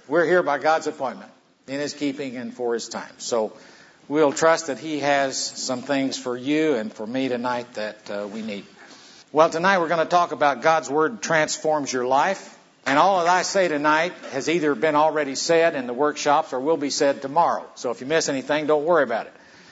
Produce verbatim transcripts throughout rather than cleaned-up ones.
We're here by God's appointment, in His keeping and for His time. So we'll trust that He has some things for you and for me tonight that uh, we need. Well, tonight we're going to talk about God's Word transforms your life. And all that I say tonight has either been already said in the workshops or will be said tomorrow. So if you miss anything, don't worry about it.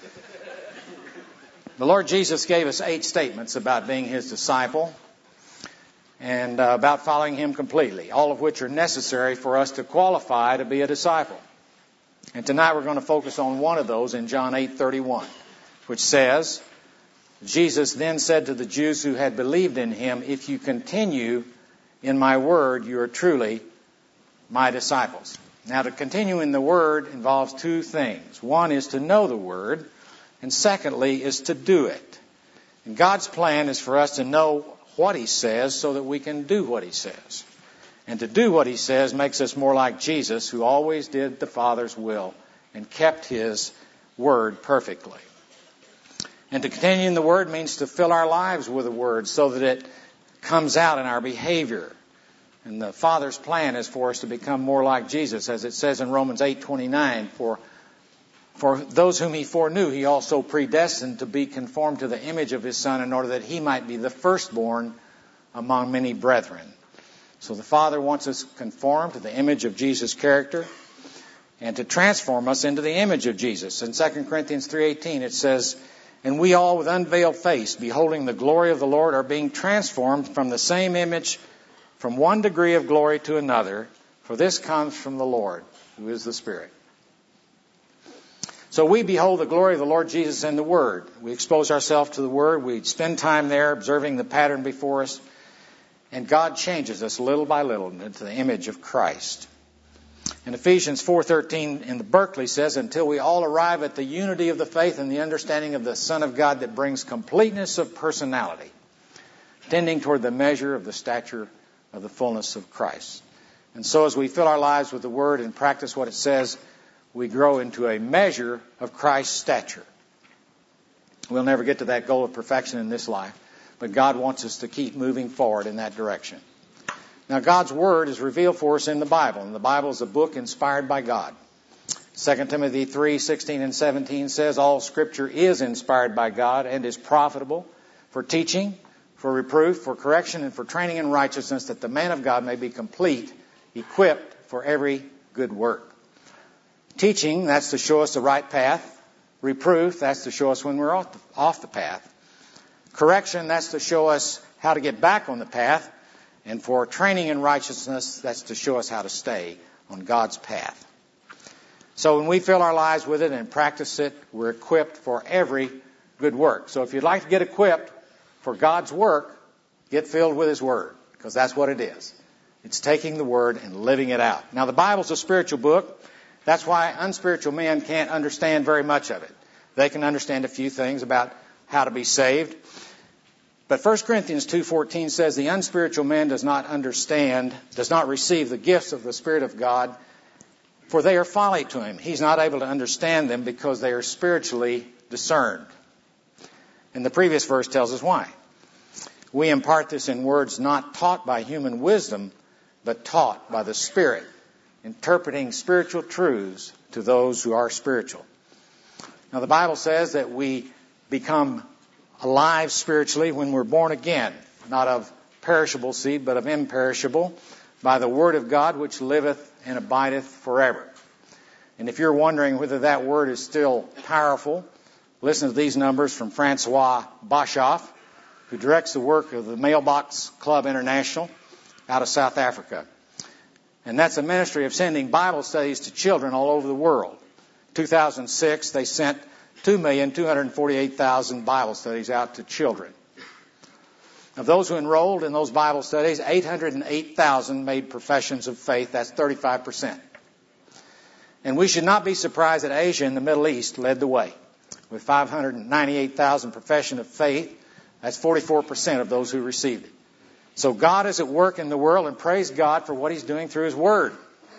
The Lord Jesus gave us eight statements about being His disciple and uh, about following Him completely, all of which are necessary for us to qualify to be a disciple. And tonight we're going to focus on one of those in John eight thirty-one, which says, Jesus then said to the Jews who had believed in Him, if you continue in my word, you are truly my disciples. Now, to continue in the word involves two things. One is to know the word, and secondly is to do it. And God's plan is for us to know what He says so that we can do what He says. And to do what He says makes us more like Jesus, who always did the Father's will and kept His word perfectly. And to continue in the word means to fill our lives with the word so that it comes out in our behavior. And the Father's plan is for us to become more like Jesus, as it says in Romans eight twenty-nine, for for those whom He foreknew, He also predestined to be conformed to the image of His Son in order that He might be the firstborn among many brethren. So the Father wants us conformed to the image of Jesus' character and to transform us into the image of Jesus. In Second Corinthians three eighteen it says, and we all with unveiled face, beholding the glory of the Lord, are being transformed from the same image, from one degree of glory to another, for this comes from the Lord, who is the Spirit. So we behold the glory of the Lord Jesus in the Word. We expose ourselves to the Word. We spend time there observing the pattern before us. And God changes us little by little into the image of Christ. In Ephesians four thirteen in the Berkeley says, until we all arrive at the unity of the faith and the understanding of the Son of God that brings completeness of personality, tending toward the measure of the stature of the fullness of Christ. And so as we fill our lives with the Word and practice what it says, we grow into a measure of Christ's stature. We'll never get to that goal of perfection in this life, but God wants us to keep moving forward in that direction. Now, God's Word is revealed for us in the Bible, and the Bible is a book inspired by God. Second Timothy three sixteen and seventeen says, all Scripture is inspired by God and is profitable for teaching, for reproof, for correction, and for training in righteousness, that the man of God may be complete, equipped for every good work. Teaching, that's to show us the right path. Reproof, that's to show us when we're off the, off the path. Correction, that's to show us how to get back on the path. And for training in righteousness, that's to show us how to stay on God's path. So when we fill our lives with it and practice it, we're equipped for every good work. So if you'd like to get equipped for God's work, get filled with His Word, because that's what it is. It's taking the Word and living it out. Now, the Bible's a spiritual book. That's why unspiritual men can't understand very much of it. They can understand a few things about how to be saved. But First Corinthians two fourteen says the unspiritual man does not understand, does not receive the gifts of the Spirit of God, for they are folly to him. He's not able to understand them because they are spiritually discerned. And the previous verse tells us why. We impart this in words not taught by human wisdom, but taught by the Spirit, interpreting spiritual truths to those who are spiritual. Now, the Bible says that we become alive spiritually when we're born again, not of perishable seed, but of imperishable, by the Word of God which liveth and abideth forever. And if you're wondering whether that word is still powerful, listen to these numbers from Francois Bashoff, who directs the work of the Mailbox Club International out of South Africa. And that's a ministry of sending Bible studies to children all over the world. In two thousand six, they sent two million two hundred forty-eight thousand Bible studies out to children. Of those who enrolled in those Bible studies, eight hundred eight thousand made professions of faith. That's thirty-five percent. And we should not be surprised that Asia and the Middle East led the way. With five hundred ninety-eight thousand profession of faith, that's forty-four percent of those who received it. So God is at work in the world, and praise God for what He's doing through His Word.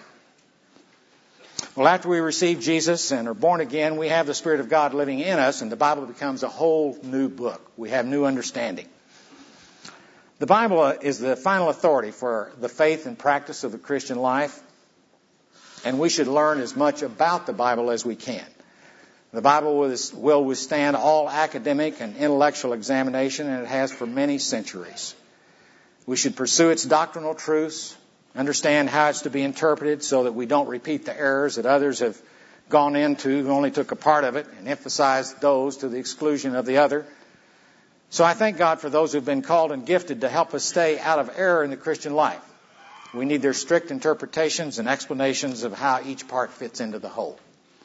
Well, after we receive Jesus and are born again, we have the Spirit of God living in us, and the Bible becomes a whole new book. We have new understanding. The Bible is the final authority for the faith and practice of the Christian life. And we should learn as much about the Bible as we can. The Bible will withstand all academic and intellectual examination, and it has for many centuries. We should pursue its doctrinal truths, understand how it's to be interpreted so that we don't repeat the errors that others have gone into who only took a part of it and emphasized those to the exclusion of the other. So I thank God for those who've been called and gifted to help us stay out of error in the Christian life. We need their strict interpretations and explanations of how each part fits into the whole.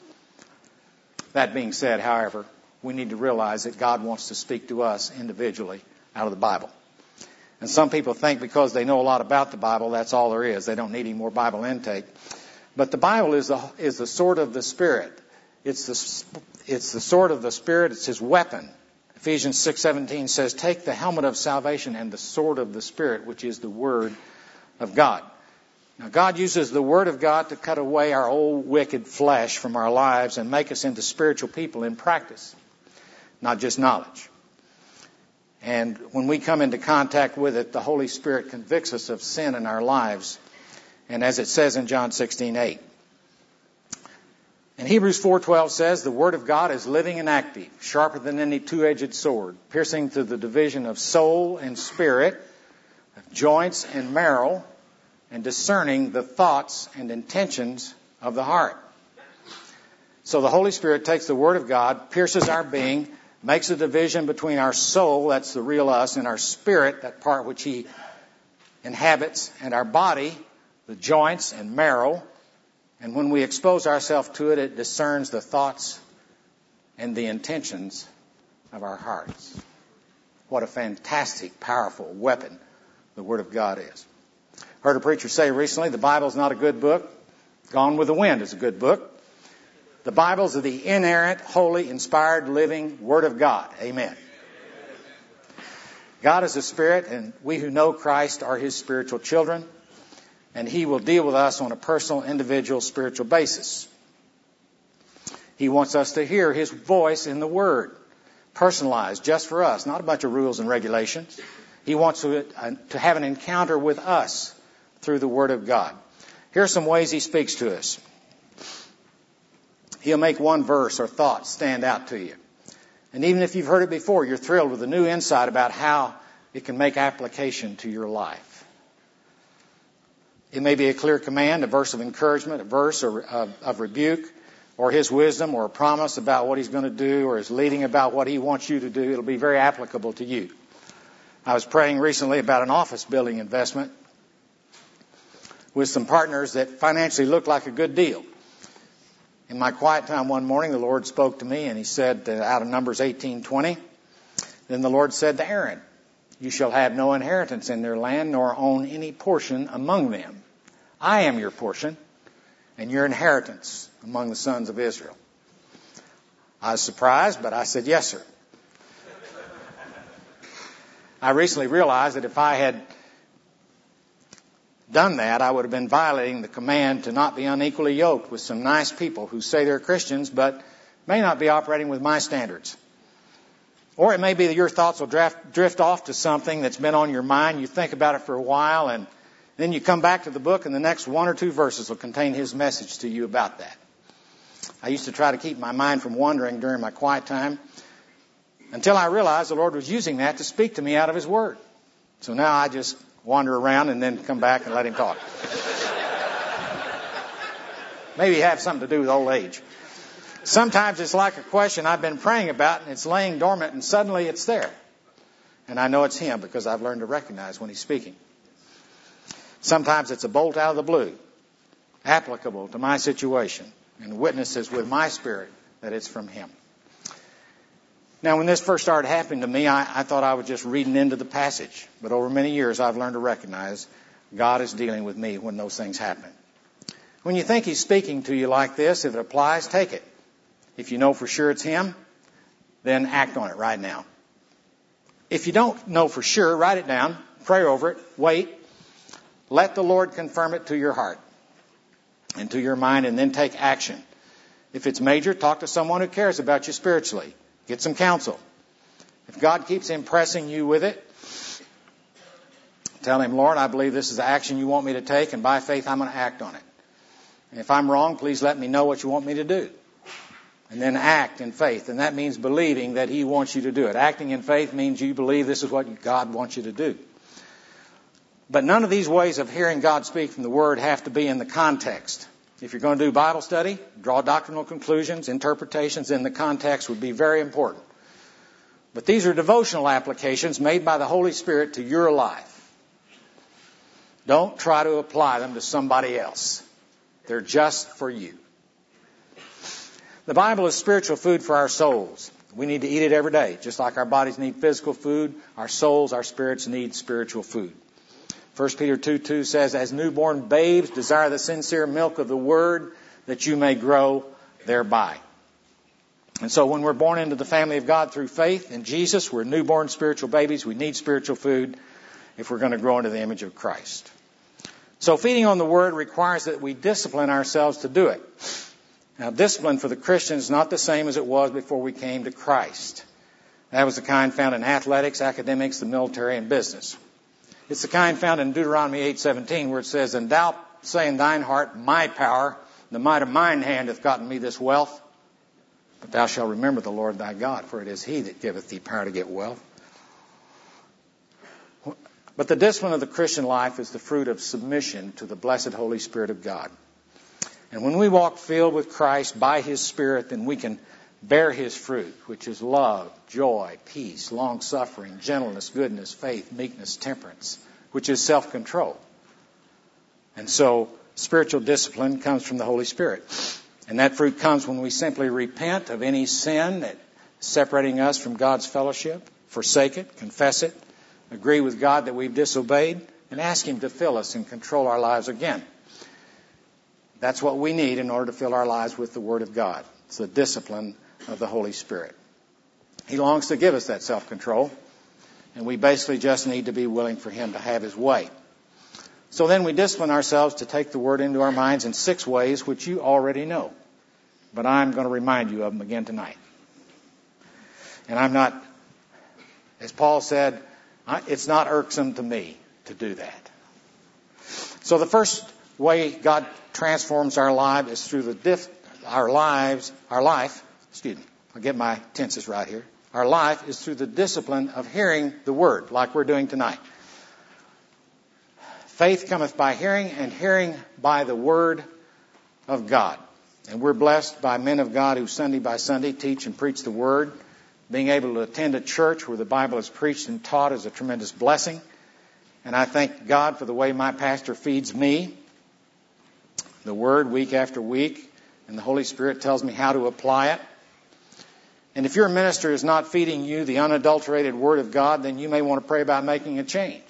That being said, however, we need to realize that God wants to speak to us individually out of the Bible. And some people think because they know a lot about the Bible, that's all there is. They don't need any more Bible intake. But the Bible is the, is the sword of the Spirit. It's the, it's the sword of the Spirit. It's His weapon. Ephesians six seventeen says, take the helmet of salvation and the sword of the Spirit, which is the Word of God. Now, God uses the Word of God to cut away our old wicked flesh from our lives and make us into spiritual people in practice, not just knowledge. And when we come into contact with it, the Holy Spirit convicts us of sin in our lives. And as it says in John sixteen eight. And Hebrews four twelve says, the Word of God is living and active, sharper than any two-edged sword, piercing to the division of soul and spirit, of joints and marrow, and discerning the thoughts and intentions of the heart. So the Holy Spirit takes the Word of God, pierces our being, makes a division between our soul, that's the real us, and our spirit, that part which He inhabits, and our body, the joints and marrow. And when we expose ourselves to it, it discerns the thoughts and the intentions of our hearts. What a fantastic, powerful weapon the Word of God is. Heard a preacher say recently, the Bible's not a good book. Gone with the Wind is a good book. The Bible's the inerrant, holy, inspired, living Word of God. Amen. God is a Spirit, and we who know Christ are His spiritual children. And He will deal with us on a personal, individual, spiritual basis. He wants us to hear His voice in the Word, personalized just for us, not a bunch of rules and regulations. He wants to, uh, to have an encounter with us through the Word of God. Here are some ways He speaks to us. He'll make one verse or thought stand out to you. And even if you've heard it before, you're thrilled with a new insight about how it can make application to your life. It may be a clear command, a verse of encouragement, a verse of, of, of rebuke, or His wisdom, or a promise about what He's going to do, or His leading about what He wants you to do. It'll be very applicable to you. I was praying recently about an office building investment with some partners that financially looked like a good deal. In my quiet time one morning, the Lord spoke to me, and He said, uh, out of Numbers eighteen twenty, then the Lord said to Aaron, you shall have no inheritance in their land, nor own any portion among them. I am your portion, and your inheritance among the sons of Israel. I was surprised, but I said, yes, sir. I recently realized that if I had done that, I would have been violating the command to not be unequally yoked with some nice people who say they're Christians, but may not be operating with my standards. Or it may be that your thoughts will draft, drift off to something that's been on your mind. You think about it for a while, and then you come back to the book, and the next one or two verses will contain His message to you about that. I used to try to keep my mind from wandering during my quiet time until I realized the Lord was using that to speak to me out of His Word. So now I just wander around and then come back and let Him talk. Maybe have something to do with old age. Sometimes it's like a question I've been praying about, and it's laying dormant, and suddenly it's there. And I know it's Him because I've learned to recognize when He's speaking. Sometimes it's a bolt out of the blue, applicable to my situation, and witnesses with my spirit that it's from Him. Now, when this first started happening to me, I, I thought I was just reading into the passage. But over many years, I've learned to recognize God is dealing with me when those things happen. When you think He's speaking to you like this, if it applies, take it. If you know for sure it's Him, then act on it right now. If you don't know for sure, write it down, pray over it, wait. Let the Lord confirm it to your heart and to your mind, and then take action. If it's major, talk to someone who cares about you spiritually. Get some counsel. If God keeps impressing you with it, tell Him, Lord, I believe this is the action you want me to take, and by faith I'm going to act on it. And if I'm wrong, please let me know what you want me to do. And then act in faith. And that means believing that He wants you to do it. Acting in faith means you believe this is what God wants you to do. But none of these ways of hearing God speak from the Word have to be in the context. If you're going to do Bible study, draw doctrinal conclusions, interpretations in the context would be very important. But these are devotional applications made by the Holy Spirit to your life. Don't try to apply them to somebody else. They're just for you. The Bible is spiritual food for our souls. We need to eat it every day. Just like our bodies need physical food, our souls, our spirits need spiritual food. First Peter two two says, as newborn babes, desire the sincere milk of the Word, that you may grow thereby. And so when we're born into the family of God through faith in Jesus, we're newborn spiritual babies. We need spiritual food if we're going to grow into the image of Christ. So feeding on the Word requires that we discipline ourselves to do it. Now, discipline for the Christian is not the same as it was before we came to Christ. That was the kind found in athletics, academics, the military, and business. It's the kind found in Deuteronomy eight seventeen where it says, and thou say in thine heart, my power, the might of mine hand hath gotten me this wealth. But thou shalt remember the Lord thy God, for it is He that giveth thee power to get wealth. But the discipline of the Christian life is the fruit of submission to the blessed Holy Spirit of God. And when we walk filled with Christ by His Spirit, then we can bear His fruit, which is love, joy, peace, long-suffering, gentleness, goodness, faith, meekness, temperance, which is self-control. And so spiritual discipline comes from the Holy Spirit. And that fruit comes when we simply repent of any sin that's separating us from God's fellowship, forsake it, confess it, agree with God that we've disobeyed, and ask Him to fill us and control our lives again. That's what we need in order to fill our lives with the Word of God. It's the discipline of the Holy Spirit. He longs to give us that self-control, and we basically just need to be willing for Him to have His way. So then we discipline ourselves to take the Word into our minds in six ways, which you already know. But I'm going to remind you of them again tonight. And I'm not, as Paul said, it's not irksome to me to do that. So the first way God transforms our life is through the diff, our lives, our life, excuse me, I'll get my tenses right here. Our life is through the discipline of hearing the Word, like we're doing tonight. Faith cometh by hearing, and hearing by the Word of God. And we're blessed by men of God who Sunday by Sunday teach and preach the Word. Being able to attend a church where the Bible is preached and taught is a tremendous blessing. And I thank God for the way my pastor feeds me the Word week after week, and the Holy Spirit tells me how to apply it. And if your minister is not feeding you the unadulterated Word of God, then you may want to pray about making a change.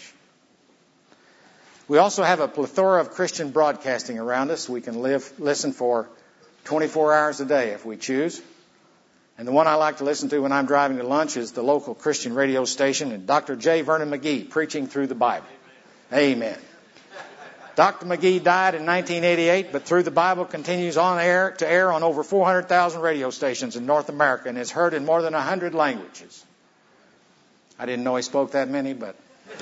We also have a plethora of Christian broadcasting around us. We can live, listen for twenty-four hours a day if we choose. And the one I like to listen to when I'm driving to lunch is the local Christian radio station and Doctor J. Vernon McGee preaching through the Bible. Amen. Doctor McGee died in nineteen eighty-eight, but Through the Bible continues on air to air on over four hundred thousand radio stations in North America and is heard in more than one hundred languages. I didn't know he spoke that many, but...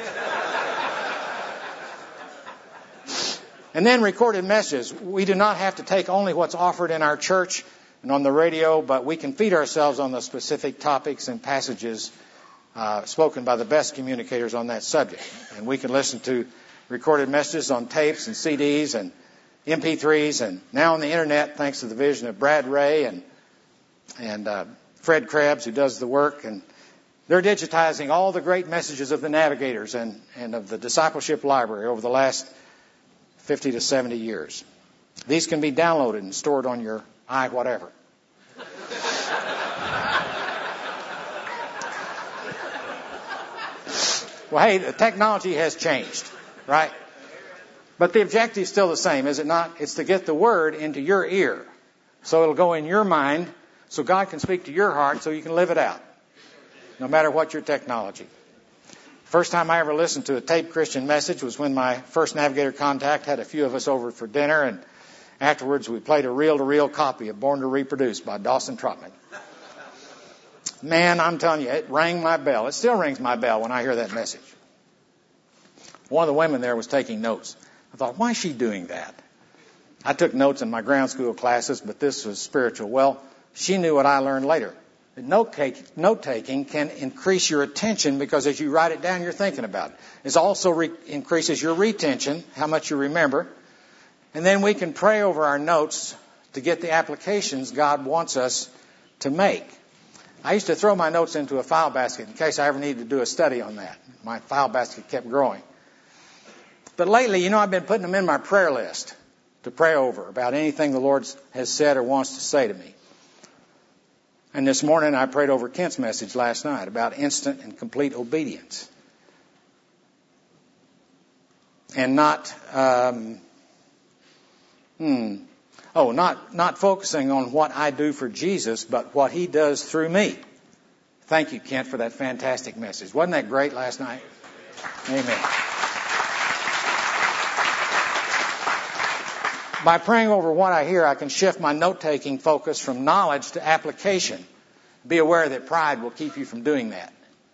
And then recorded messages. We do not have to take only what's offered in our church and on the radio, but we can feed ourselves on the specific topics and passages uh, spoken by the best communicators on that subject. And we can listen to recorded messages on tapes and C Ds and M P threes and now on the internet, thanks to the vision of Brad Ray and and uh, Fred Krebs, who does the work. And they're digitizing all the great messages of the Navigators and, and of the Discipleship Library over the last fifty to seventy years. These can be downloaded and stored on your i whatever. Well, hey, the technology has changed, right? But the objective is still the same, is it not? It's to get the Word into your ear so it'll go in your mind so God can speak to your heart so you can live it out, no matter what your technology. First time I ever listened to a taped Christian message was when my first Navigator contact had a few of us over for dinner, and afterwards we played a reel-to-reel copy of Born to Reproduce by Dawson Trotman. Man, I'm telling you, it rang my bell. It still rings my bell when I hear that message. One of the women there was taking notes. I thought, why is she doing that? I took notes in my ground school classes, but this was spiritual. Well, she knew what I learned later. That note-taking can increase your attention because as you write it down, you're thinking about it. It also re- increases your retention, how much you remember. And then we can pray over our notes to get the applications God wants us to make. I used to throw my notes into a file basket in case I ever needed to do a study on that. My file basket kept growing. But lately, you know, I've been putting them in my prayer list to pray over about anything the Lord has said or wants to say to me. And this morning I prayed over Kent's message last night about instant and complete obedience. And not, um, hmm, oh, not, not focusing on what I do for Jesus, but what He does through me. Thank you, Kent, for that fantastic message. Wasn't that great last night? Amen. By praying over what I hear, I can shift my note-taking focus from knowledge to application. Be aware that pride will keep you from doing that.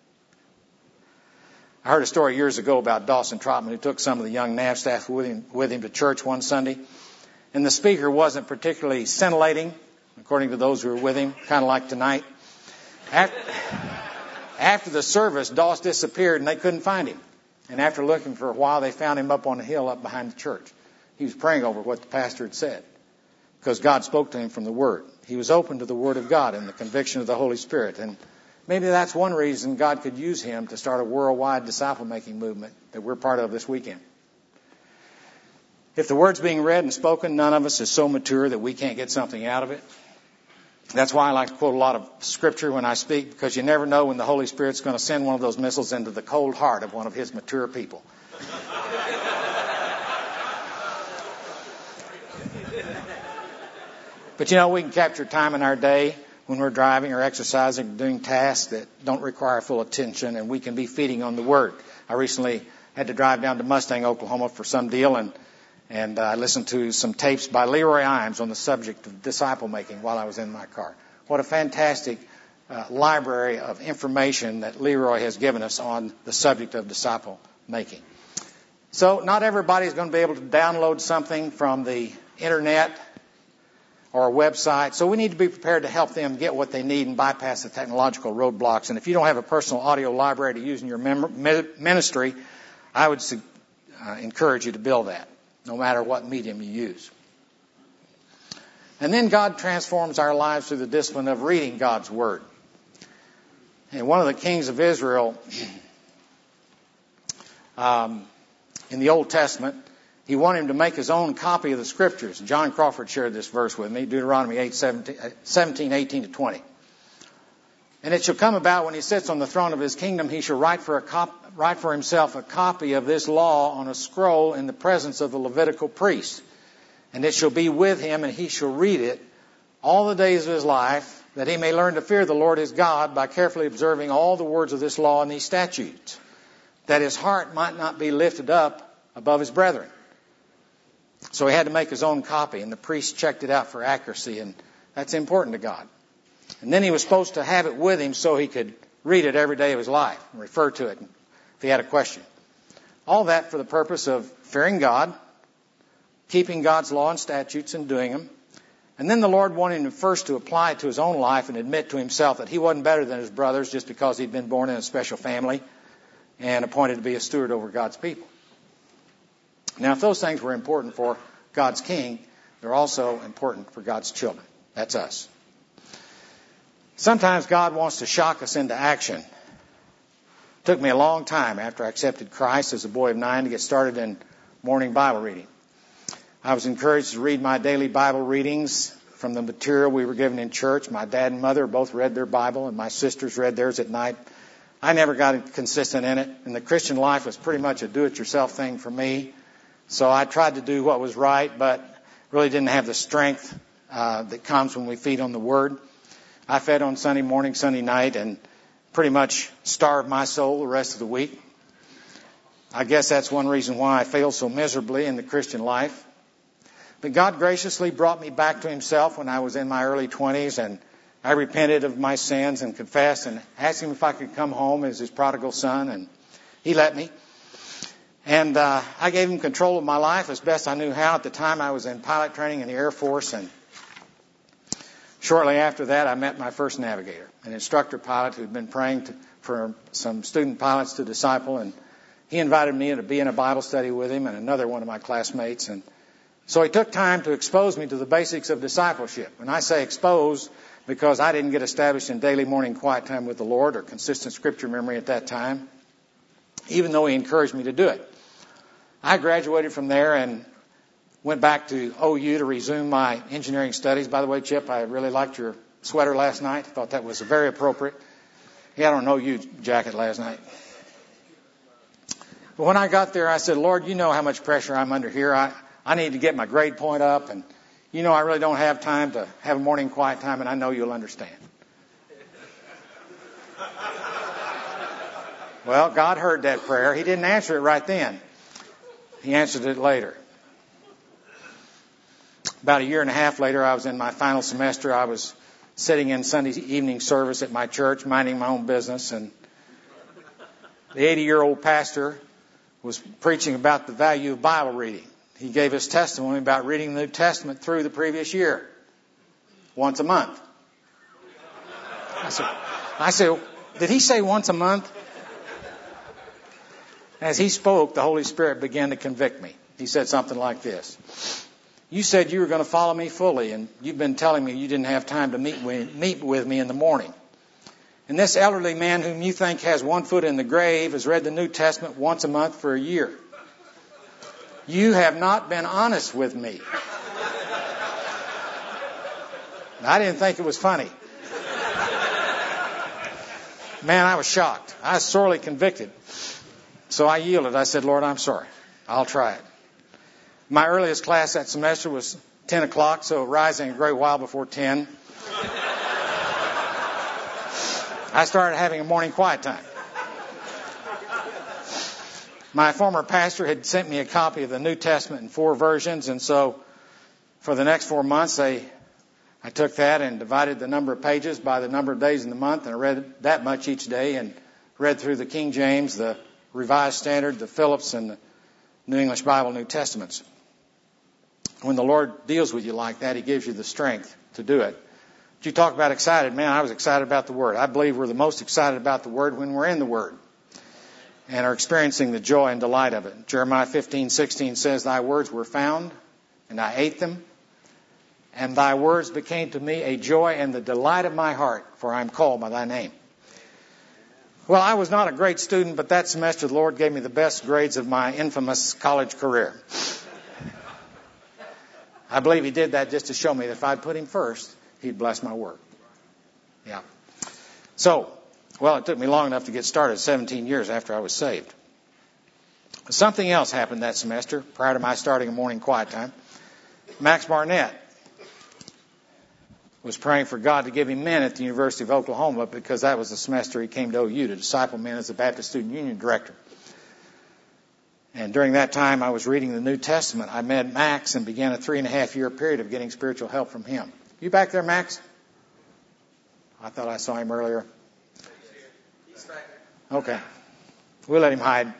I heard a story years ago about Dawson Trotman, who took some of the young N A V staff with him, with him to church one Sunday. And the speaker wasn't particularly scintillating, according to those who were with him, kind of like tonight. After, after the service, Doss disappeared and they couldn't find him. And after looking for a while, they found him up on a hill up behind the church. He was praying over what the pastor had said because God spoke to him from the Word. He was open to the Word of God and the conviction of the Holy Spirit. And maybe that's one reason God could use him to start a worldwide disciple-making movement that we're part of this weekend. If the Word's being read and spoken, none of us is so mature that we can't get something out of it. That's why I like to quote a lot of Scripture when I speak, because you never know when the Holy Spirit's going to send one of those missiles into the cold heart of one of His mature people. But, you know, we can capture time in our day when we're driving or exercising or doing tasks that don't require full attention, and we can be feeding on the Word. I recently had to drive down to Mustang, Oklahoma for some deal, and and I listened to some tapes by Leroy Imes on the subject of disciple making while I was in my car. What a fantastic uh, library of information that Leroy has given us on the subject of disciple making. So not everybody is going to be able to download something from the internet or a website. So we need to be prepared to help them get what they need and bypass the technological roadblocks. And if you don't have a personal audio library to use in your mem- ministry, I would uh, encourage you to build that, no matter what medium you use. And then God transforms our lives through the discipline of reading God's Word. And one of the kings of Israel um, in the Old Testament, he wanted him to make his own copy of the Scriptures. John Crawford shared this verse with me, Deuteronomy eight, seventeen, eighteen to twenty. And it shall come about when he sits on the throne of his kingdom, he shall write for, a cop, write for himself a copy of this law on a scroll in the presence of the Levitical priest. And it shall be with him, and he shall read it all the days of his life, that he may learn to fear the Lord his God by carefully observing all the words of this law and these statutes, that his heart might not be lifted up above his brethren. So he had to make his own copy, and the priest checked it out for accuracy, and that's important to God. And then he was supposed to have it with him so he could read it every day of his life and refer to it if he had a question. All that for the purpose of fearing God, keeping God's law and statutes and doing them. And then the Lord wanted him first to apply it to his own life and admit to himself that he wasn't better than his brothers just because he'd been born in a special family and appointed to be a steward over God's people. Now, if those things were important for God's king, they're also important for God's children. That's us. Sometimes God wants to shock us into action. It took me a long time after I accepted Christ as a boy of nine to get started in morning Bible reading. I was encouraged to read my daily Bible readings from the material we were given in church. My dad and mother both read their Bible, and my sisters read theirs at night. I never got consistent in it, and the Christian life was pretty much a do-it-yourself thing for me. So I tried to do what was right, but really didn't have the strength uh, that comes when we feed on the Word. I fed on Sunday morning, Sunday night, and pretty much starved my soul the rest of the week. I guess that's one reason why I failed so miserably in the Christian life. But God graciously brought me back to Himself when I was in my early twenties, and I repented of my sins and confessed and asked Him if I could come home as His prodigal son, and He let me. And uh, I gave him control of my life as best I knew how. At the time, I was in pilot training in the Air Force, and shortly after that, I met my first navigator, an instructor pilot who'd been praying to, for some student pilots to disciple, and he invited me to be in a Bible study with him and another one of my classmates. And so he took time to expose me to the basics of discipleship. And I say expose because I didn't get established in daily morning quiet time with the Lord or consistent scripture memory at that time, even though he encouraged me to do it. I graduated from there and went back to O U to resume my engineering studies. By the way, Chip, I really liked your sweater last night. I thought that was very appropriate. He had on an O U jacket last night. But when I got there, I said, Lord, you know how much pressure I'm under here. I, I need to get my grade point up, and you know I really don't have time to have a morning quiet time, and I know you'll understand. Well, God heard that prayer. He didn't answer it right then. He answered it later. About a year and a half later, I was in my final semester. I was sitting in Sunday evening service at my church, minding my own business, and the eighty-year-old pastor was preaching about the value of Bible reading. He gave his testimony about reading the New Testament through the previous year, once a month. I said, I said, did he say once a month? As he spoke, the Holy Spirit began to convict me. He said something like this. You said you were going to follow me fully, and you've been telling me you didn't have time to meet with, meet with me in the morning. And this elderly man whom you think has one foot in the grave has read the New Testament once a month for a year. You have not been honest with me. I didn't think it was funny. Man, I was shocked. I was sorely convicted. So I yielded. I said, Lord, I'm sorry. I'll try it. My earliest class that semester was ten o'clock, so rising a great while before ten. I started having a morning quiet time. My former pastor had sent me a copy of the New Testament in four versions, and so for the next four months, I, I took that and divided the number of pages by the number of days in the month, and I read that much each day and read through the King James, the Revised Standard, the Phillips, and the New English Bible New Testaments. When the Lord deals with you like that, He gives you the strength to do it. You talk about excited. Man, I was excited about the Word. I believe we're the most excited about the Word when we're in the Word and are experiencing the joy and delight of it. Jeremiah fifteen sixteen says, Thy words were found, and I ate them, and Thy words became to me a joy and the delight of my heart, for I am called by Thy name. Well, I was not a great student, but that semester the Lord gave me the best grades of my infamous college career. I believe He did that just to show me that if I'd put Him first, He'd bless my work. Yeah. So, well, it took me long enough to get started, seventeen years after I was saved. Something else happened that semester prior to my starting a morning quiet time. Max Barnett was praying for God to give him men at the University of Oklahoma because that was the semester he came to O U to disciple men as the Baptist Student Union Director. And during that time I was reading the New Testament. I met Max and began a three and a half year period of getting spiritual help from him. You back there, Max? I thought I saw him earlier. Okay. We'll let him hide.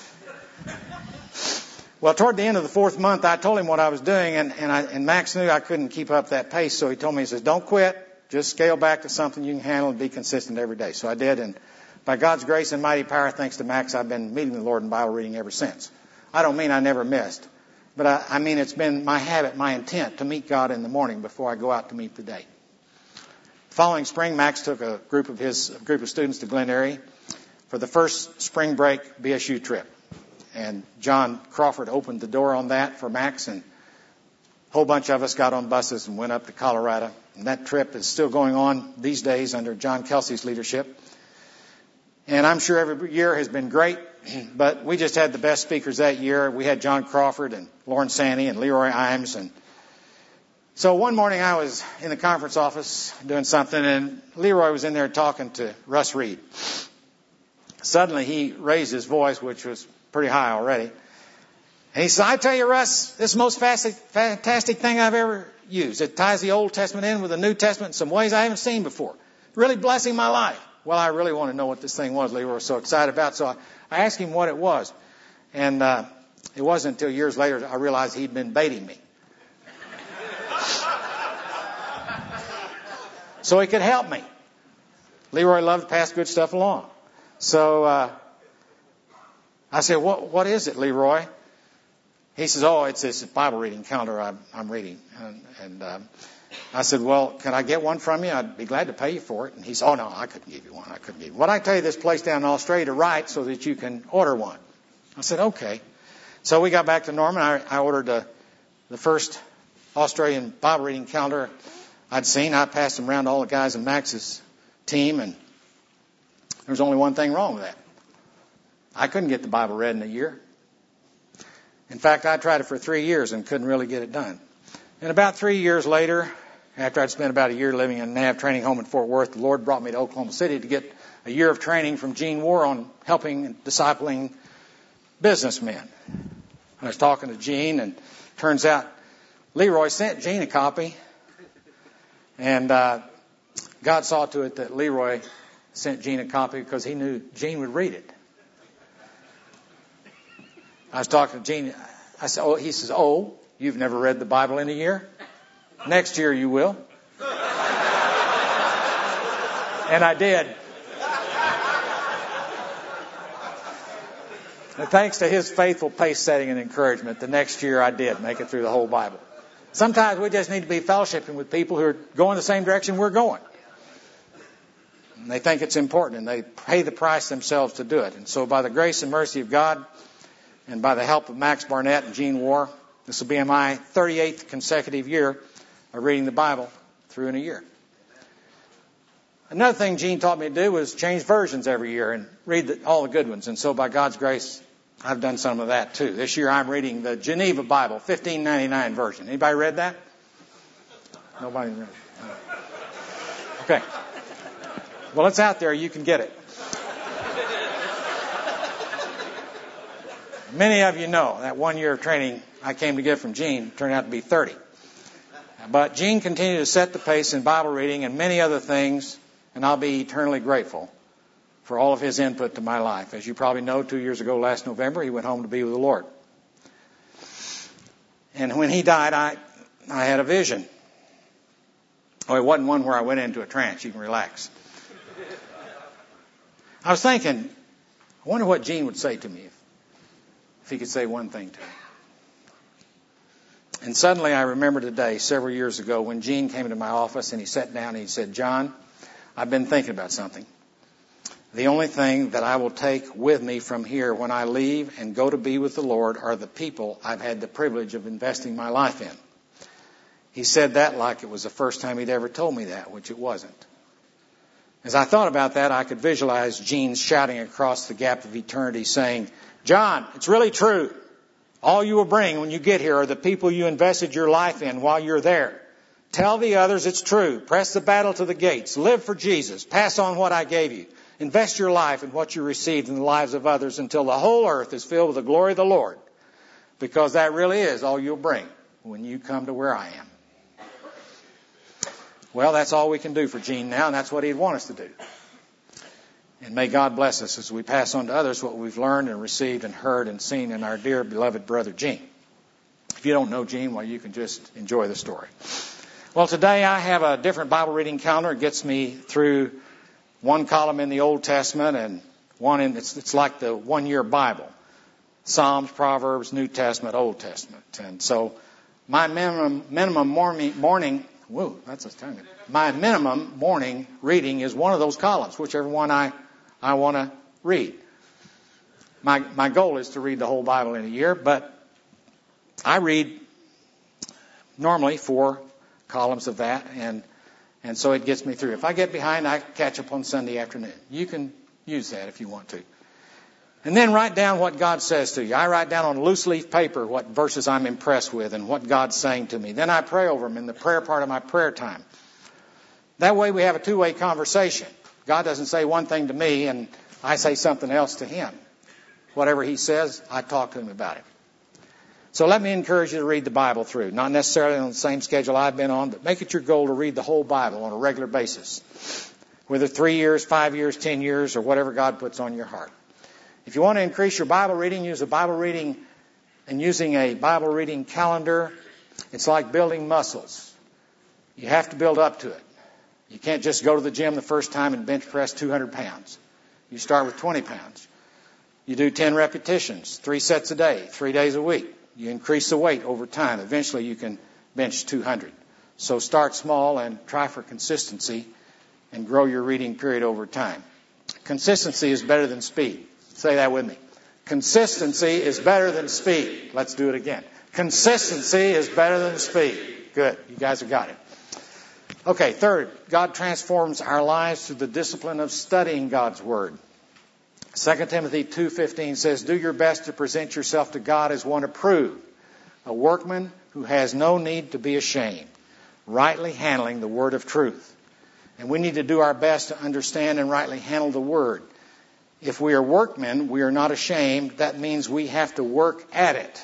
Well, toward the end of the fourth month, I told him what I was doing, and, and, I, and Max knew I couldn't keep up that pace, so he told me, he says, don't quit. Just scale back to something you can handle and be consistent every day. So I did, and by God's grace and mighty power, thanks to Max, I've been meeting the Lord in Bible reading ever since. I don't mean I never missed, but I, I mean it's been my habit, my intent to meet God in the morning before I go out to meet the day. The following spring, Max took a group of his a group of students to Glen Eyrie for the first spring break B S U trip. And John Crawford opened the door on that for Max, and a whole bunch of us got on buses and went up to Colorado. And that trip is still going on these days under John Kelsey's leadership. And I'm sure every year has been great, but we just had the best speakers that year. We had John Crawford and Lauren Sandy and Leroy Imes. And so one morning I was in the conference office doing something, and Leroy was in there talking to Russ Reed. Suddenly he raised his voice, which was pretty high already. And he said, I tell you, Russ, this is the most fantastic thing I've ever used. It ties the Old Testament in with the New Testament in some ways I haven't seen before. Really blessing my life. Well, I really want to know what this thing was Leroy was so excited about. So I, I asked him what it was. And uh, it wasn't until years later I realized he'd been baiting me. So he could help me. Leroy loved to pass good stuff along. So uh, I said, what, what is it, Leroy? He says, oh, it's this Bible reading calendar I'm, I'm reading. And, and um, I said, well, can I get one from you? I'd be glad to pay you for it. And he said, oh, no, I couldn't give you one. I couldn't give you one. Well, I tell you this place down in Australia to write so that you can order one. I said, okay. So we got back to Norman. I, I ordered the, the first Australian Bible reading calendar I'd seen. I passed them around to all the guys in Max's team, and there was only one thing wrong with that. I couldn't get the Bible read in a year. In fact, I tried it for three years and couldn't really get it done. And about three years later, after I'd spent about a year living in Nav Training Home in Fort Worth, the Lord brought me to Oklahoma City to get a year of training from Gene Warr on helping and discipling businessmen. I was talking to Gene, and turns out Leroy sent Gene a copy, and uh, God saw to it that Leroy sent Gene a copy because he knew Gene would read it. I was talking to Gene. I said, "Oh," he says, "Oh, you've never read the Bible in a year? Next year you will." And I did. And thanks to his faithful pace setting and encouragement, the next year I did make it through the whole Bible. Sometimes we just need to be fellowshipping with people who are going the same direction we're going. And they think it's important, and they pay the price themselves to do it. And so by the grace and mercy of God, and by the help of Max Barnett and Gene Warr, this will be my thirty-eighth consecutive year of reading the Bible through in a year. Another thing Gene taught me to do was change versions every year and read the, all the good ones. And so by God's grace, I've done some of that too. This year I'm reading the Geneva Bible, fifteen ninety-nine version. Anybody read that? Nobody read it. Okay. Well, it's out there. You can get it. Many of you know that one year of training I came to get from Gene turned out to be thirty. But Gene continued to set the pace in Bible reading and many other things, and I'll be eternally grateful for all of his input to my life. As you probably know, two years ago last November, he went home to be with the Lord. And when he died, I, I had a vision. Oh, it wasn't one where I went into a trance. You can relax. I was thinking, I wonder what Gene would say to me if, if he could say one thing to me. And suddenly I remember today, several years ago, when Gene came into my office and he sat down and he said, "John, I've been thinking about something. The only thing that I will take with me from here when I leave and go to be with the Lord are the people I've had the privilege of investing my life in." He said that like it was the first time he'd ever told me that, which it wasn't. As I thought about that, I could visualize Gene shouting across the gap of eternity saying, "John, it's really true. All you will bring when you get here are the people you invested your life in while you're there. Tell the others it's true. Press the battle to the gates. Live for Jesus. Pass on what I gave you. Invest your life in what you received in the lives of others until the whole earth is filled with the glory of the Lord. Because that really is all you'll bring when you come to where I am." Well, that's all we can do for Gene now, and that's what he'd want us to do. And may God bless us as we pass on to others what we've learned and received and heard and seen in our dear beloved brother Gene. If you don't know Gene, well, you can just enjoy the story. Well, today I have a different Bible reading calendar. It gets me through one column in the Old Testament and one in, it's, it's like the one-year Bible. Psalms, Proverbs, New Testament, Old Testament. And so my minimum, minimum morning, morning whoa, that's a tongue. My minimum morning reading is one of those columns, whichever one I, I want to read. My, my goal is to read the whole Bible in a year, but I read normally four columns of that, and and so it gets me through. If I get behind, I catch up on Sunday afternoon. You can use that if you want to. And then write down what God says to you. I write down on loose leaf paper what verses I'm impressed with and what God's saying to me. Then I pray over them in the prayer part of my prayer time. That way we have a two-way conversation. God doesn't say one thing to me and I say something else to him. Whatever he says, I talk to him about it. So let me encourage you to read the Bible through. Not necessarily on the same schedule I've been on, but make it your goal to read the whole Bible on a regular basis. Whether three years, five years, ten years, or whatever God puts on your heart. If you want to increase your Bible reading, use a Bible reading and using a Bible reading calendar. It's like building muscles. You have to build up to it. You can't just go to the gym the first time and bench press two hundred pounds. You start with twenty pounds. You do ten repetitions, three sets a day, three days a week. You increase the weight over time. Eventually you can bench two hundred. So start small and try for consistency and grow your reading period over time. Consistency is better than speed. Say that with me. Consistency is better than speed. Let's do it again. Consistency is better than speed. Good. You guys have got it. Okay, third, God transforms our lives through the discipline of studying God's Word. Second Timothy two fifteen says, do your best to present yourself to God as one approved, a workman who has no need to be ashamed, rightly handling the word of truth. And we need to do our best to understand and rightly handle the Word. If we are workmen, we are not ashamed. That means we have to work at it.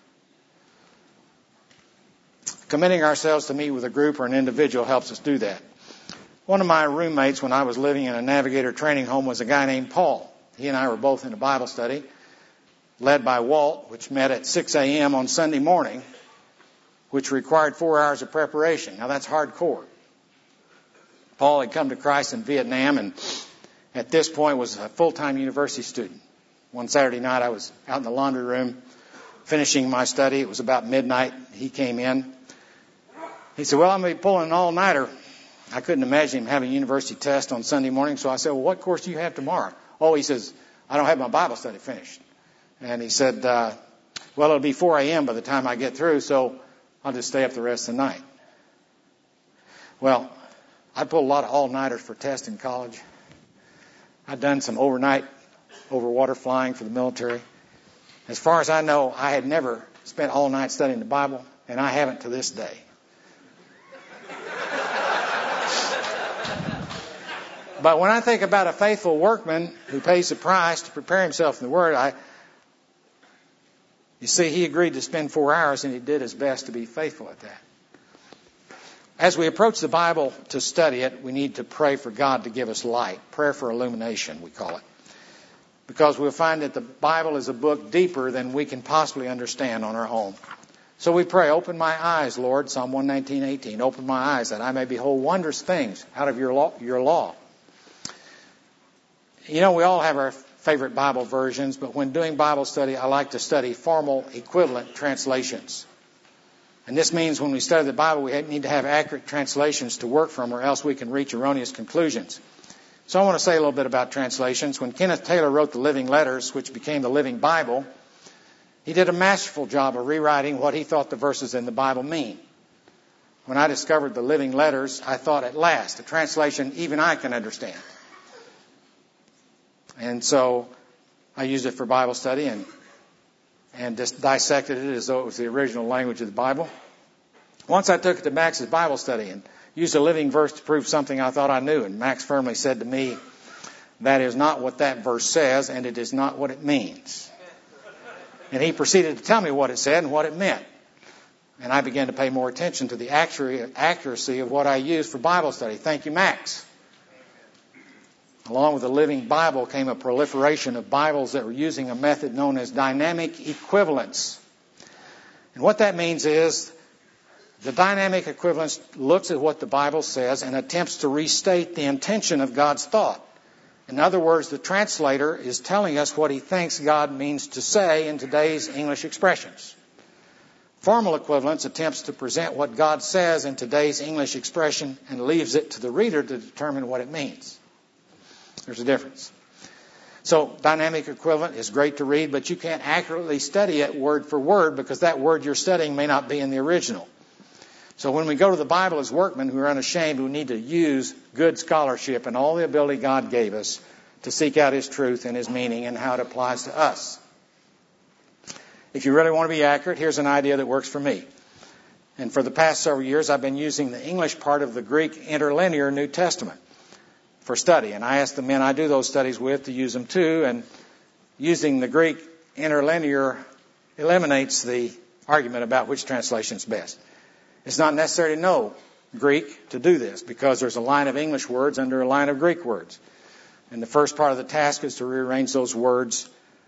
Committing ourselves to meet with a group or an individual helps us do that. One of my roommates when I was living in a Navigator training home was a guy named Paul. He and I were both in a Bible study led by Walt, which met at six a.m. on Sunday morning, which required four hours of preparation. Now that's hardcore. Paul had come to Christ in Vietnam and at this point was a full-time university student. One Saturday night I was out in the laundry room finishing my study. It was about midnight. He came in. He said, well, I'm going to be pulling an all-nighter. I couldn't imagine him having a university test on Sunday morning. So I said, well, what course do you have tomorrow? Oh, he says, I don't have my Bible study finished. And he said, uh, well, it'll be four a.m. by the time I get through, so I'll just stay up the rest of the night. Well, I pulled a lot of all-nighters for tests in college. I'd done some overnight over water flying for the military. As far as I know, I had never spent all night studying the Bible, and I haven't to this day. But when I think about a faithful workman who pays the price to prepare himself in the Word, I, you see, he agreed to spend four hours and he did his best to be faithful at that. As we approach the Bible to study it, we need to pray for God to give us light. Prayer for illumination, we call it. Because we'll find that the Bible is a book deeper than we can possibly understand on our own. So we pray, open my eyes, Lord, Psalm one nineteen eighteen. Open my eyes that I may behold wondrous things out of your law. Your law. You know, we all have our favorite Bible versions, but when doing Bible study, I like to study formal equivalent translations. And this means when we study the Bible, we need to have accurate translations to work from, or else we can reach erroneous conclusions. So I want to say a little bit about translations. When Kenneth Taylor wrote the Living Letters, which became the Living Bible, he did a masterful job of rewriting what he thought the verses in the Bible mean. When I discovered the Living Letters, I thought, at last, a translation even I can understand. And so I used it for Bible study and and just dissected it as though it was the original language of the Bible. Once I took it to Max's Bible study and used a living verse to prove something I thought I knew. And Max firmly said to me, that is not what that verse says, and it is not what it means. And he proceeded to tell me what it said and what it meant. And I began to pay more attention to the accuracy of what I used for Bible study. Thank you, Max. Along with the Living Bible came a proliferation of Bibles that were using a method known as dynamic equivalence. And what that means is the dynamic equivalence looks at what the Bible says and attempts to restate the intention of God's thought. In other words, the translator is telling us what he thinks God means to say in today's English expressions. Formal equivalence attempts to present what God says in today's English expression and leaves it to the reader to determine what it means. There's a difference. So dynamic equivalent is great to read, but you can't accurately study it word for word because that word you're studying may not be in the original. So when we go to the Bible as workmen who are unashamed, we need to use good scholarship and all the ability God gave us to seek out His truth and His meaning and how it applies to us. If you really want to be accurate, here's an idea that works for me. And for the past several years, I've been using the English part of the Greek interlinear New Testament for study. And I ask the men I do those studies with to use them too. And using the Greek interlinear eliminates the argument about which translation is best. It's not necessary to know Greek to do this because there's a line of English words under a line of Greek words. And the first part of the task is to rearrange those words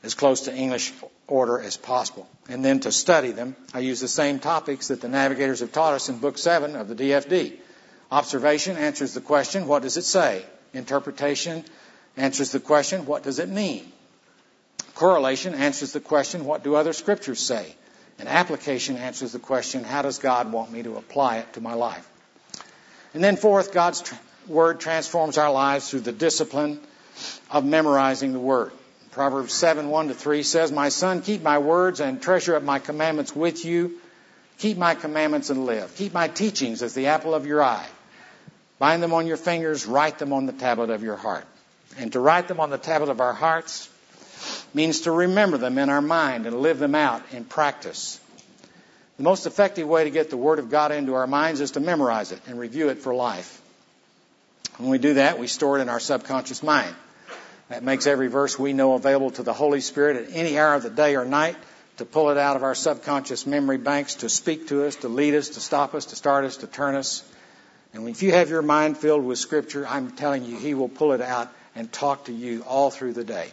as close to English order as possible. And then to study them, I use the same topics that the navigators have taught us in Book seven of the D F D. Observation answers the question, what does it say? Interpretation answers the question, what does it mean? Correlation answers the question, what do other scriptures say? And application answers the question, how does God want me to apply it to my life? And then fourth, God's tr- Word transforms our lives through the discipline of memorizing the Word. Proverbs seven, one to three says, my son, keep my words and treasure up my commandments with you. Keep my commandments and live. Keep my teachings as the apple of your eye. Bind them on your fingers, write them on the tablet of your heart. And to write them on the tablet of our hearts means to remember them in our mind and live them out in practice. The most effective way to get the Word of God into our minds is to memorize it and review it for life. When we do that, we store it in our subconscious mind. That makes every verse we know available to the Holy Spirit at any hour of the day or night to pull it out of our subconscious memory banks, to speak to us, to lead us, to stop us, to start us, to turn us. And if you have your mind filled with Scripture, I'm telling you, He will pull it out and talk to you all through the day.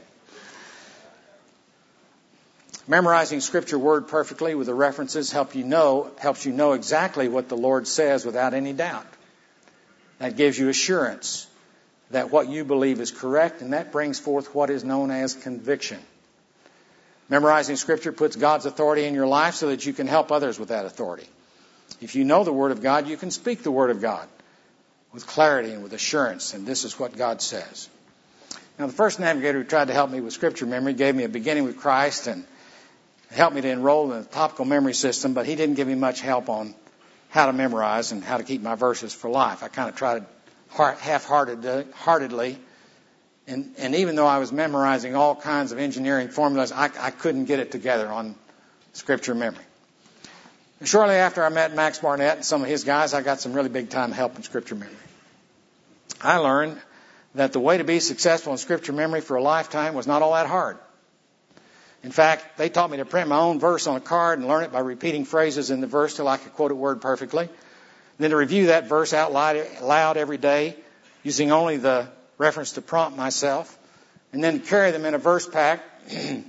Memorizing Scripture word perfectly with the references help you know, helps you know exactly what the Lord says without any doubt. That gives you assurance that what you believe is correct, and that brings forth what is known as conviction. Memorizing Scripture puts God's authority in your life so that you can help others with that authority. If you know the Word of God, you can speak the Word of God with clarity and with assurance, and this is what God says. Now, the first navigator who tried to help me with Scripture memory gave me a beginning with Christ and helped me to enroll in the topical memory system, but he didn't give me much help on how to memorize and how to keep my verses for life. I kind of tried half-heartedly, and, and even though I was memorizing all kinds of engineering formulas, I, I couldn't get it together on Scripture memory. And shortly after I met Max Barnett and some of his guys, I got some really big-time help in Scripture memory. I learned that the way to be successful in Scripture memory for a lifetime was not all that hard. In fact, they taught me to print my own verse on a card and learn it by repeating phrases in the verse till I could quote it word perfectly. Then to review that verse out loud every day using only the reference to prompt myself. And then carry them in a verse pack and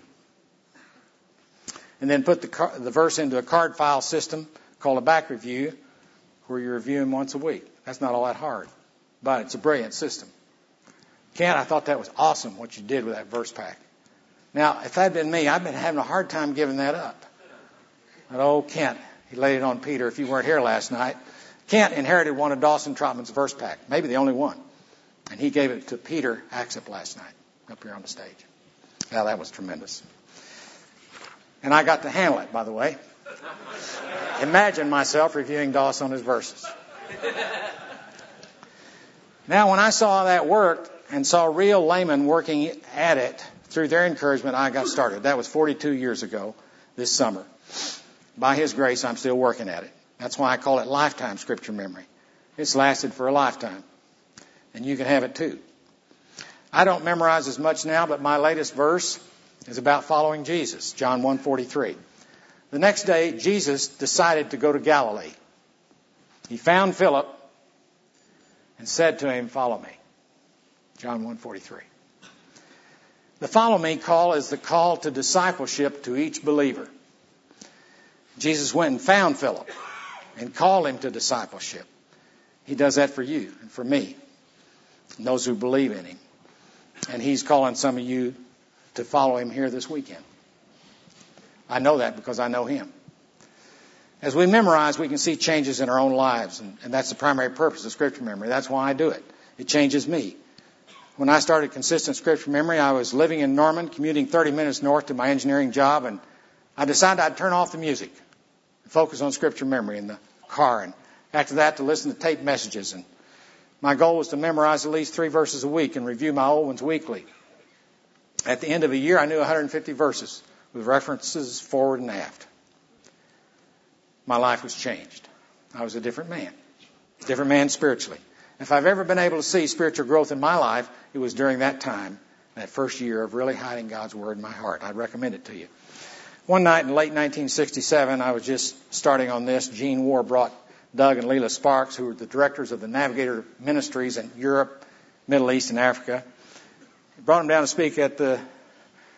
then put the, car- the verse into a card file system called a back review where you review them once a week. That's not all that hard, but it's a brilliant system. Kent, I thought that was awesome what you did with that verse pack. Now, if that had been me, I've been having a hard time giving that up. But oh, Kent, he laid it on Peter if you weren't here last night. Kent inherited one of Dawson Trotman's verse pack, maybe the only one. And he gave it to Peter Axip last night up here on the stage. Now, that was tremendous. And I got to handle it, by the way. Imagine myself reviewing Dawson's verses. Now, when I saw that work and saw real laymen working at it, through their encouragement, I got started. That was forty-two years ago this summer. By His grace, I'm still working at it. That's why I call it lifetime Scripture memory. It's lasted for a lifetime. And you can have it too. I don't memorize as much now, but my latest verse is about following Jesus, John one forty-three. The next day, Jesus decided to go to Galilee. He found Philip and said to him, "Follow me." John one forty-three. The follow me call is the call to discipleship to each believer. Jesus went and found Philip and called him to discipleship. He does that for you and for me and those who believe in Him. And He's calling some of you to follow Him here this weekend. I know that because I know Him. As we memorize, we can see changes in our own lives, and, and that's the primary purpose of Scripture memory. That's why I do it. It changes me. When I started consistent Scripture memory, I was living in Norman, commuting thirty minutes north to my engineering job, and I decided I'd turn off the music and focus on Scripture memory in the car, and after that to listen to tape messages. And my goal was to memorize at least three verses a week and review my old ones weekly. At the end of a year, I knew one hundred fifty verses with references forward and aft. My life was changed. I was a different man, a different man spiritually. If I've ever been able to see spiritual growth in my life, it was during that time, that first year of really hiding God's Word in my heart. I'd recommend it to you. One night in late nineteen sixty-seven, I was just starting on this. Gene War brought Doug and Leila Sparks, who were the directors of the Navigator Ministries in Europe, Middle East, and Africa. He brought them down to speak at the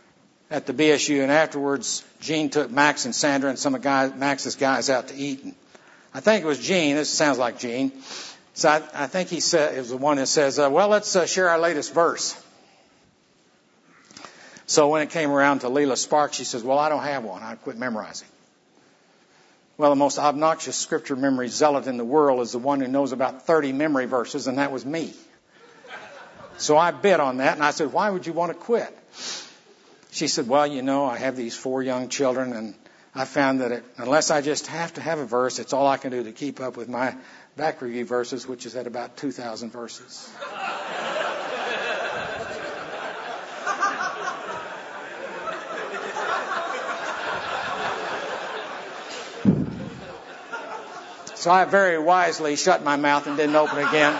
at the B S U, and afterwards Gene took Max and Sandra and some of guys, Max's guys out to eat. And I think it was Gene. This sounds like Gene. So I, I think he said it was the one that says, uh, "Well, let's uh, share our latest verse." So when it came around to Leela Sparks, she says, "Well, I don't have one. I quit memorizing." Well, the most obnoxious scripture memory zealot in the world is the one who knows about thirty memory verses, and that was me. So I bid on that, and I said, "Why would you want to quit?" She said, "Well, you know, I have these four young children, and I found that it, unless I just have to have a verse, it's all I can do to keep up with my back review verses, which is at about two thousand verses." So I very wisely shut my mouth and didn't open again.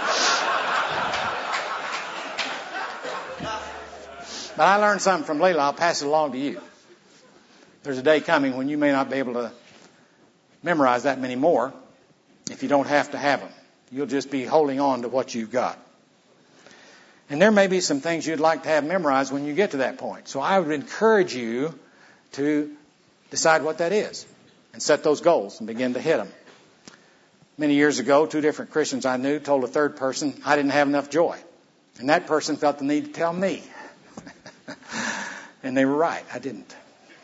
But I learned something from Leela. I'll pass it along to you. There's a day coming when you may not be able to memorize that many more if you don't have to have them. You'll just be holding on to what you've got. And there may be some things you'd like to have memorized when you get to that point. So I would encourage you to decide what that is and set those goals and begin to hit them. Many years ago, two different Christians I knew told a third person I didn't have enough joy. And that person felt the need to tell me. And they were right. I didn't.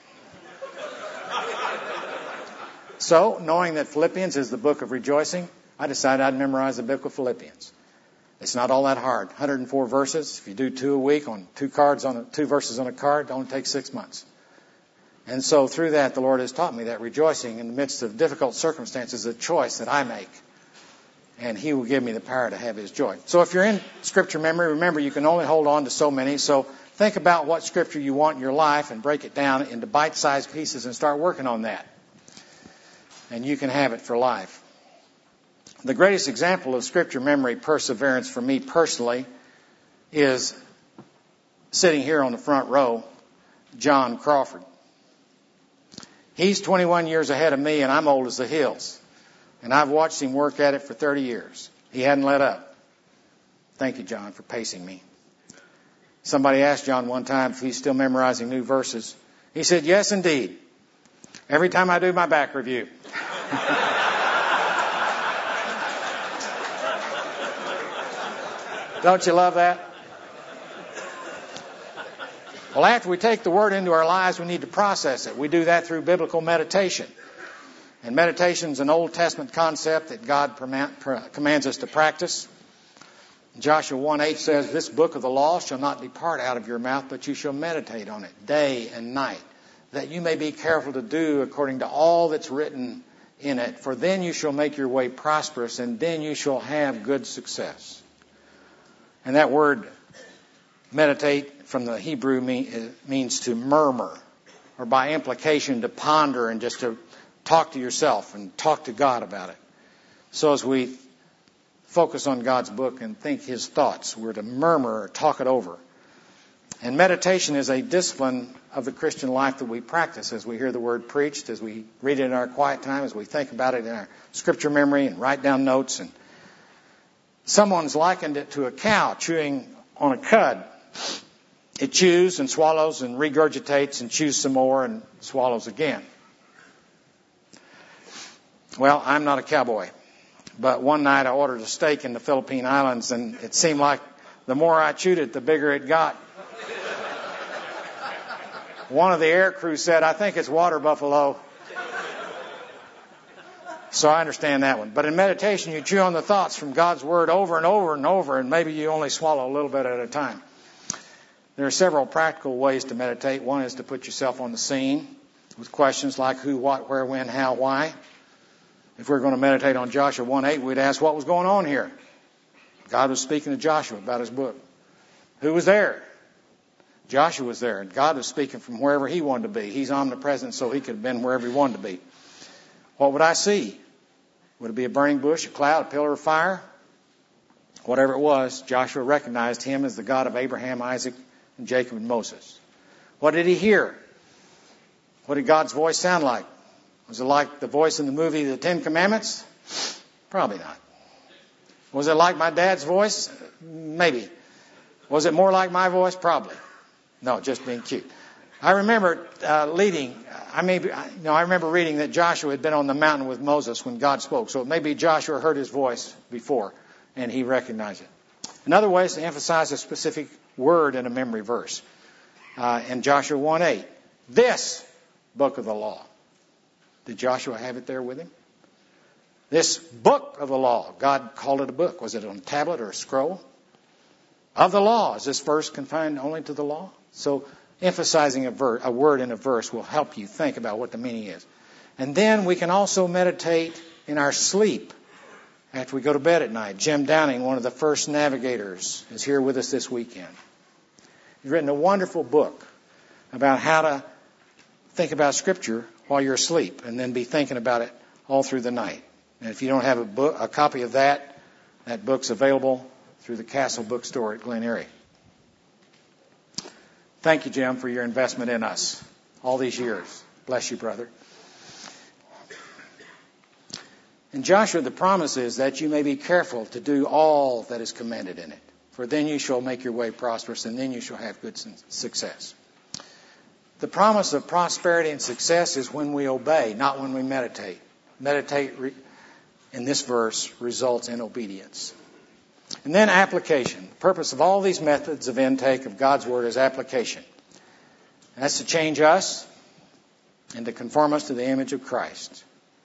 So, knowing that Philippians is the book of rejoicing, I decided I'd memorize the book of Philippians. It's not all that hard. one hundred four verses. If you do two a week on two cards on a, two verses on a card, it only takes six months. And so through that, the Lord has taught me that rejoicing in the midst of difficult circumstances is a choice that I make. And He will give me the power to have His joy. So if you're in Scripture memory, remember you can only hold on to so many. So think about what Scripture you want in your life and break it down into bite-sized pieces and start working on that. And you can have it for life. The greatest example of Scripture memory perseverance for me personally is sitting here on the front row, John Crawford. He's twenty-one years ahead of me, and I'm old as the hills. And I've watched him work at it for thirty years. He hadn't let up. Thank you, John, for pacing me. Somebody asked John one time if he's still memorizing new verses. He said, "Yes, indeed. Every time I do my back review." Don't you love that? Well, after we take the Word into our lives, we need to process it. We do that through biblical meditation. And meditation is an Old Testament concept that God commands us to practice. Joshua one eight says, "This book of the law shall not depart out of your mouth, but you shall meditate on it day and night, that you may be careful to do according to all that's written in it. For then you shall make your way prosperous, and then you shall have good success." And that word meditate from the Hebrew means to murmur, or by implication to ponder and just to talk to yourself and talk to God about it. So as we focus on God's book and think His thoughts, we're to murmur or talk it over. And meditation is a discipline of the Christian life that we practice as we hear the Word preached, as we read it in our quiet time, as we think about it in our scripture memory and write down notes. And someone's likened it to a cow chewing on a cud. It chews and swallows and regurgitates and chews some more and swallows again. Well, I'm not a cowboy, but one night I ordered a steak in the Philippine Islands, and it seemed like the more I chewed it, the bigger it got. One of the air crew said, "I think it's water buffalo." So I understand that one. But in meditation, you chew on the thoughts from God's Word over and over and over, and maybe you only swallow a little bit at a time. There are several practical ways to meditate. One is to put yourself on the scene with questions like who, what, where, when, how, why. If we're going to meditate on Joshua one eight, we'd ask what was going on here. God was speaking to Joshua about his book. Who was there? Joshua was there, and God was speaking from wherever He wanted to be. He's omnipresent, so He could have been wherever He wanted to be. What would I see? Would it be a burning bush, a cloud, a pillar of fire? Whatever it was, Joshua recognized Him as the God of Abraham, Isaac, and Jacob and Moses. What did he hear? What did God's voice sound like? Was it like the voice in the movie The Ten Commandments? Probably not. Was it like my dad's voice? Maybe. Was it more like my voice? Probably. No, just being cute. I remember uh, leading, I may be, you know, I remember reading that Joshua had been on the mountain with Moses when God spoke. So maybe Joshua heard his voice before and he recognized it. Another way is to emphasize a specific word in a memory verse. Uh, in Joshua one eight, this book of the law. Did Joshua have it there with him? This book of the law. God called it a book. Was it on a tablet or a scroll? Of the law. Is this verse confined only to the law? So emphasizing a, ver- a word in a verse will help you think about what the meaning is. And then we can also meditate in our sleep after we go to bed at night. Jim Downing, one of the first navigators, is here with us this weekend. He's written a wonderful book about how to think about Scripture while you're asleep and then be thinking about it all through the night. And if you don't have a book, a copy of that, that book's available through the Castle Bookstore at Glen Eyrie. Thank you, Jim, for your investment in us all these years. Bless you, brother. In Joshua, the promise is that you may be careful to do all that is commanded in it, for then you shall make your way prosperous, and then you shall have good success. The promise of prosperity and success is when we obey, not when we meditate. Meditate, in this verse, results in obedience. And then application. The purpose of all these methods of intake of God's Word is application. And that's to change us and to conform us to the image of Christ.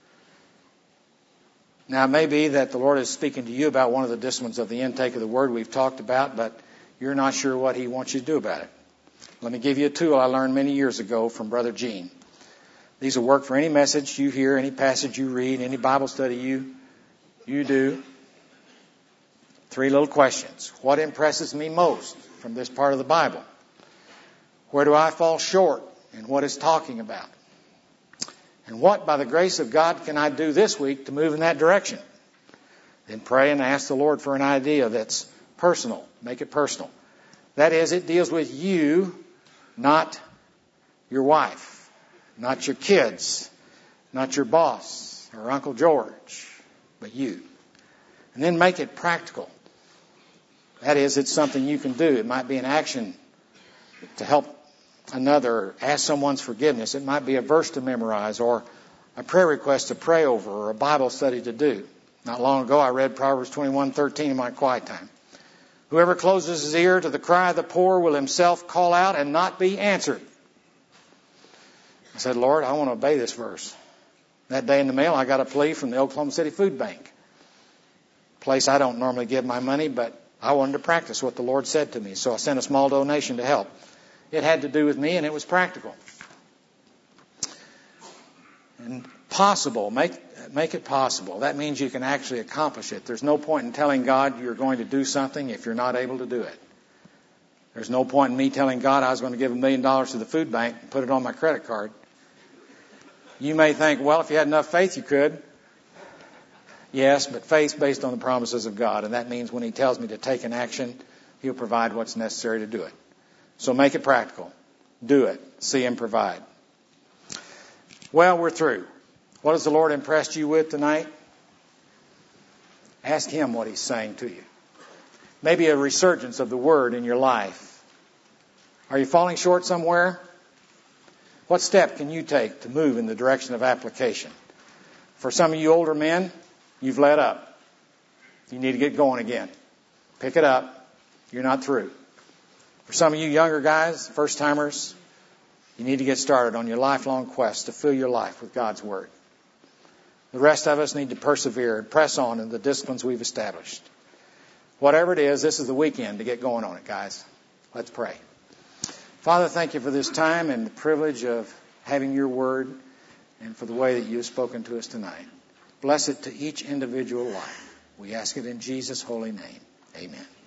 Now, it may be that the Lord is speaking to you about one of the disciplines of the intake of the Word we've talked about, but you're not sure what He wants you to do about it. Let me give you a tool I learned many years ago from Brother Gene. These will work for any message you hear, any passage you read, any Bible study you, you do. Three little questions. What impresses me most from this part of the Bible? Where do I fall short in what it's talking about? And what, by the grace of God, can I do this week to move in that direction? Then pray and ask the Lord for an idea that's personal. Make it personal. That is, it deals with you, not your wife, not your kids, not your boss or Uncle George, but you. And then make it practical. That is, it's something you can do. It might be an action to help another, ask someone's forgiveness. It might be a verse to memorize or a prayer request to pray over or a Bible study to do. Not long ago, I read Proverbs twenty-one thirteen in my quiet time. Whoever closes his ear to the cry of the poor will himself call out and not be answered. I said, Lord, I want to obey this verse. That day in the mail, I got a plea from the Oklahoma City Food Bank. Place I don't normally give my money, but I wanted to practice what the Lord said to me, so I sent a small donation to help. It had to do with me, and it was practical. And possible, make make it possible. That means you can actually accomplish it. There's no point in telling God you're going to do something if you're not able to do it. There's no point in me telling God I was going to give a million dollars to the food bank and put it on my credit card. You may think, well, if you had enough faith, you could. Yes, but faith's based on the promises of God, and that means when He tells me to take an action, He'll provide what's necessary to do it. So make it practical. Do it. See Him provide. Well, we're through. What has the Lord impressed you with tonight? Ask Him what He's saying to you. Maybe a resurgence of the Word in your life. Are you falling short somewhere? What step can you take to move in the direction of application? For some of you older men, you've let up. You need to get going again. Pick it up. You're not through. For some of you younger guys, first-timers, you need to get started on your lifelong quest to fill your life with God's Word. The rest of us need to persevere and press on in the disciplines we've established. Whatever it is, this is the weekend to get going on it, guys. Let's pray. Father, thank you for this time and the privilege of having your Word and for the way that you have spoken to us tonight. Bless it to each individual life. We ask it in Jesus' holy name. Amen.